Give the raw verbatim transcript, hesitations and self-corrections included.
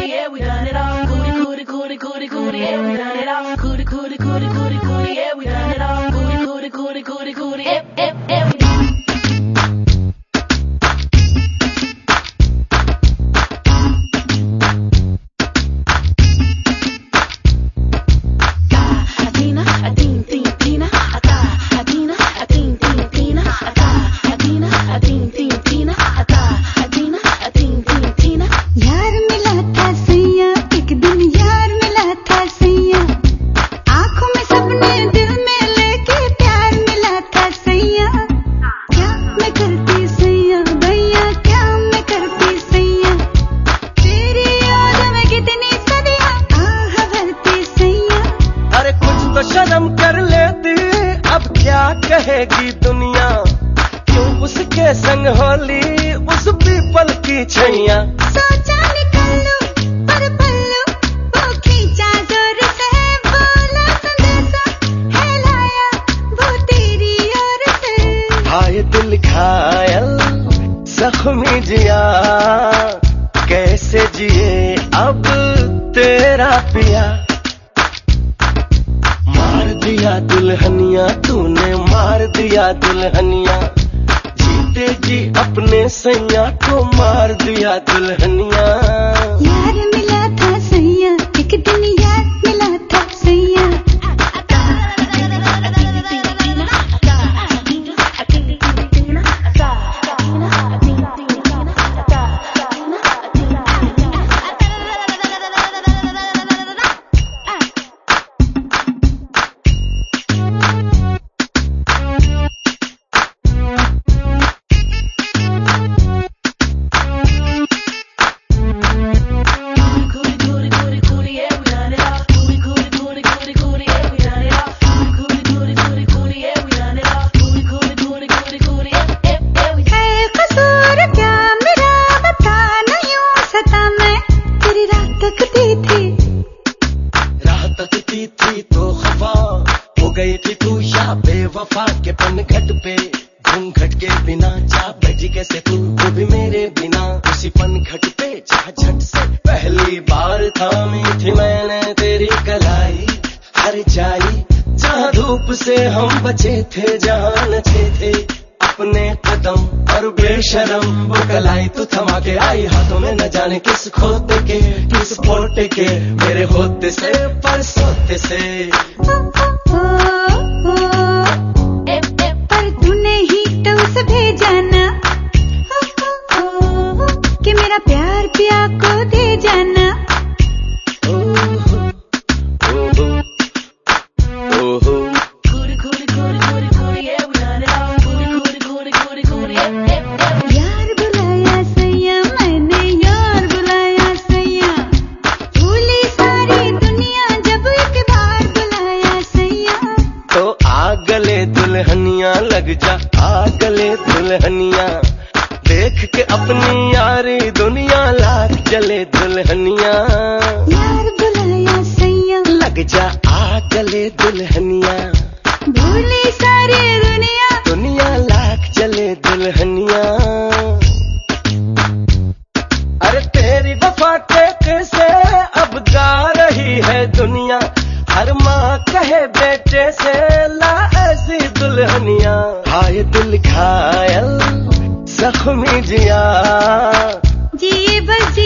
cootie, yeah, we done it all. Cootie, cootie, cootie, cootie, cootie, yeah, we done it all. Cootie, cootie, cootie, cootie, cootie, yeah, we done it all. Cootie, cootie, cootie, cootie, cootie, yeah, yeah, yeah, we done it. शर्म कर लेती अब क्या कहेगी दुनिया, क्यों उसके संग होली उस पीपल की छैया। सोचा निकल लूं पर पल्लू वो खींचा जोर से, बोला संदेशा है लाया वो तेरी ओर से। हाय दिल घायल जख्मी जिया, कैसे जिए अब तेरा पिया। मार दिया दुल्हनिया तूने, मार दिया दुल्हनिया, जीते जी अपने सैया को मार दिया दुल्हनिया। यार मिला था सैया एक दिन, यार मिला था सैया। थी तो खफा हो गई थी तू या बेवफा के पनघट पे, घूंघट के बिना जा बजी कैसे तू, वो भी मेरे बिना उसी पनघट पे जा झट से। पहली बार थामी थी मैंने तेरी कलाई, हर जाई जहाँ धूप से हम बचे थे, जहाँ नचे थे अपने कदम और बेशरम वो कलाई तू थमा के आई, हाथों में न जाने किस खोते के किस फोटे के, मेरे होते से पर सोते से। ओ, ओ, ओ, ओ, पर तूने ही तो उसे भेजा ना, ओ, ओ, ओ, कि मेरा प्यार पिया को दे जाना। यार बुलाया सैया मैंने, यार बुलाया सैया, भूली सारी दुनिया जब एक बार बुलाया सैया। तो आ गले दुल्हनिया लग जा, आ गले दुल्हनिया, देख के अपनी यारी दुनिया लाख जले दुल्हनिया। यार बुलाया सैया लग जा आ गले दुल्हनिया, भूली सारी दुनिया, दुनिया लाख जले दुल्हनिया। अरे तेरी वफा के किस्से अब गा रही है दुनिया, हर माँ कहे बेटे से ला ऐसी दुल्हनिया। हाय दिल घायल जख्मी जिया, जिए बस